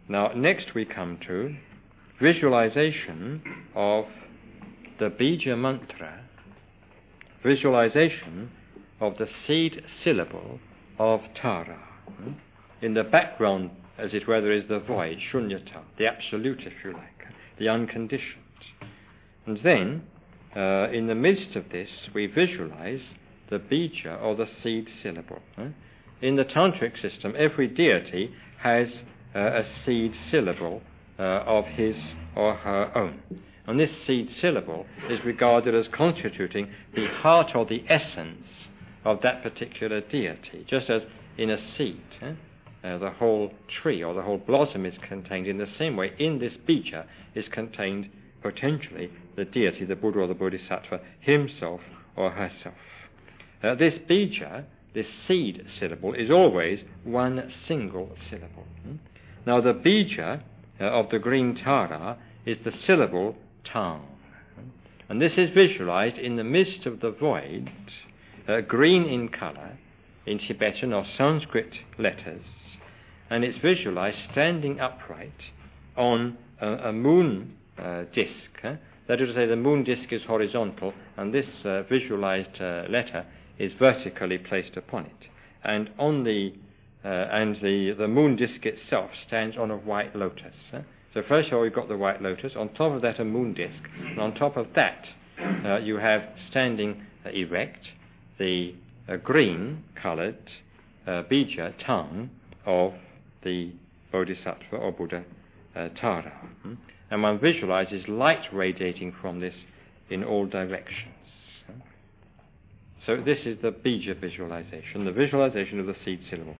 Now, next we come to visualization of the Bija Mantra, visualization of the seed syllable of Tara. In the background, as it were, there is the void, Shunyata, the absolute, if you like, the unconditioned. And then, in the midst of this, we visualize the Bija, or the seed syllable. In the Tantric system, every deity has a seed syllable of his or her own. And this seed syllable is regarded as constituting the heart or the essence of that particular deity, just as in a seed, the whole tree or the whole blossom is contained. In the same way, in this bija is contained potentially the deity, the Buddha or the Bodhisattva, himself or herself. This bija, this seed syllable, is always one single syllable. Now, the bija of the green Tara is the syllable Tang. And this is visualized in the midst of the void, green in color, in Tibetan or Sanskrit letters, and it's visualized standing upright on a moon disk. That is to say, the moon disk is horizontal, and this visualized letter is vertically placed upon it. And on the moon disk itself stands on a white lotus. So first of all, we've got the white lotus. On top of that, a moon disk, and on top of that, you have standing erect the green-coloured bija tongue of the Bodhisattva or Buddha Tara. And one visualizes light radiating from this in all directions. So this is the bija visualization, the visualization of the seed syllable.